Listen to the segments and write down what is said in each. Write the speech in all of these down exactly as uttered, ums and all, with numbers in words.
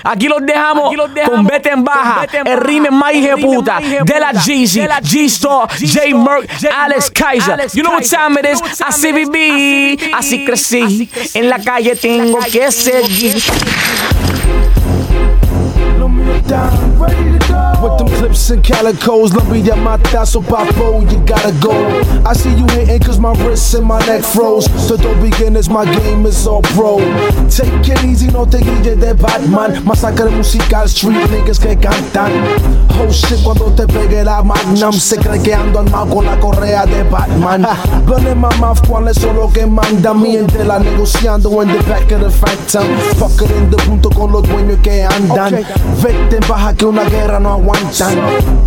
Aquí los dejamos, aquí los dejamos con Vete en Baja, el rime más hijeputa de la Jeezy, G-Store, J-Merc, Alex Kaiser. You know what time it is? Así viví, así crecí. En la calle tengo que seguir. Down, ready to go. With them clips and calicos, no me llamatas o papo, you gotta go. I see you hating cause my wrists and my neck froze. So don't begin as my game is all pro. Take it easy, no te guilles de Batman. Masacre musical, street niggas que cantan. Oh shit, cuando te pegue la Magnum, se cree que ando armado con la correa de Batman. Gun in my mouth, cuáles son los que mandan. Miente la negociando in the back of the Phantom. Fucker in the punto con los dueños que andan. Okay. Vete en baja que una guerra no aguantan.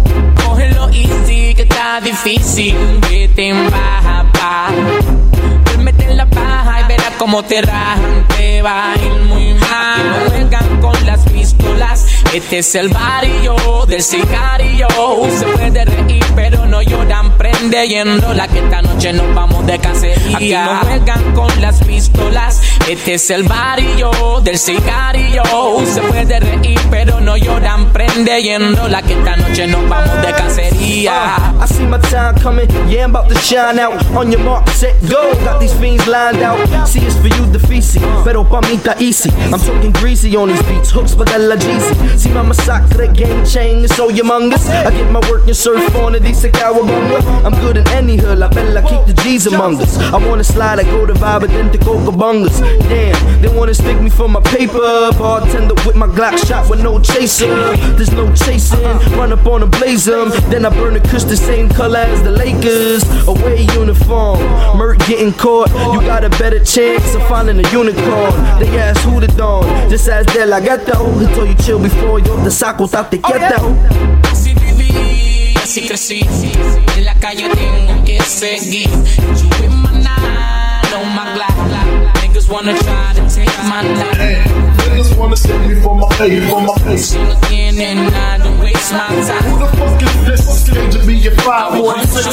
Cógelo easy que está difícil. Vete en baja, pa. Duérmete en la paja y verás cómo te rajan. Te va a ir muy mal. No juegan con las pistolas. Este es el barrio del sicario. Se puede reír pero no lloran. Prende yendo la que esta noche nos vamos de cacería. Aquí no juegan con las pistolas. Este es el barrio del sicario. Se puede reír pero no lloran. Prende yendo la que esta noche nos vamos de cacería. uh, I see my time coming, yeah I'm about to shine out. On your mark, set, go. Got these fiends lined out. See it's for you difícil, pero pa' mí está easy. I'm talking greasy on these beats, hooks but de la Jeezy. See my masacre game chain is so humongous. I get my work and surf on it, dice cowabunga. I'm good in any hood, I bet I keep the G's among us. I wanna slide, I go to vibe, but then to coca bungas. Damn, they wanna stick me for my paper. Bartender with my Glock shot with no chaser. There's no chasing, run up on a blazer. Then I burn the kush the same color as the Lakers. Away uniform, Merc getting caught. You got a better chance of finding a unicorn. They ask who the dawn, just ask De La Ghetto. He told you chill before yo te saco, te quieto. Así viví, así crecí. En la calle tengo que seguir. You in my nine, on my Glock. Niggas wanna try to take my life. Hey, niggas wanna set me for my pay, for my pay. Sing again and I don't waste my time. Who the fuck is this? Stranger be your five forty-six.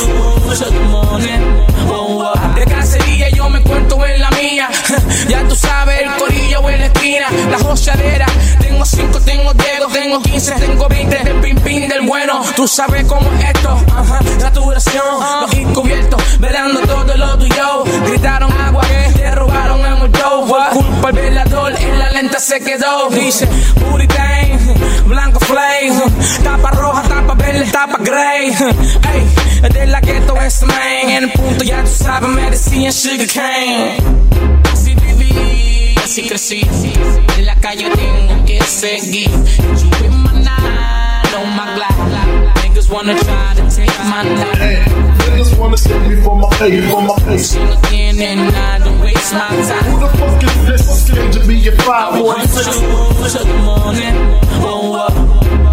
De cacería yo me cuento en la mía. Ya tú sabes, el corillo en la esquina. La joseadera. Tengo cinco, tengo dedos, tengo quince, tengo veinte. El pin pin del bueno. Tú sabes cómo es esto. Ajá. Saturación, los encubiertos. Velando todo lo tuyo. Gritaron agua que te robaron en el show. Por culpa el velador en la lenta se quedó. Dice Puritain, blanco flame. Tapa roja, tapa verde, tapa grey. Ey, es de la ghetto es main. En el punto ya tú sabes, me decían sugar cane. Así viví, así crecí. En la calle tengo que seguir. You in my nine, on my Glock. Niggas wanna try to take my life. Hey, niggas wanna set me for my pay, for my pay. Sing again and I don't waste my time. Who the fuck is this? Stranger be your five forty-six. Till the morning, oh, uh.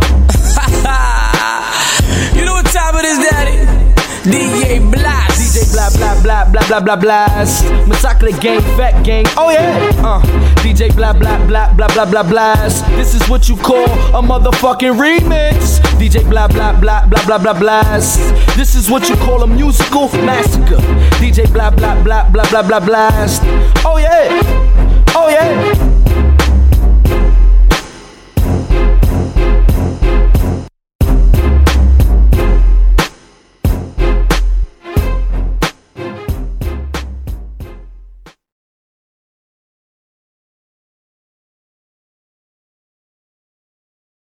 You know what time it is, daddy? D J Blast. D J blah blah blah blah blah blah blast. Massacre gang, fat gang. Oh yeah. Uh. D J blah blah blah blah blah blah blast. This is what you call a motherfucking remix. D J blah blah blah blah blah blah blast. This is what you call a musical massacre. D J blah blah blah blah blah blah blast. Oh yeah. Oh yeah.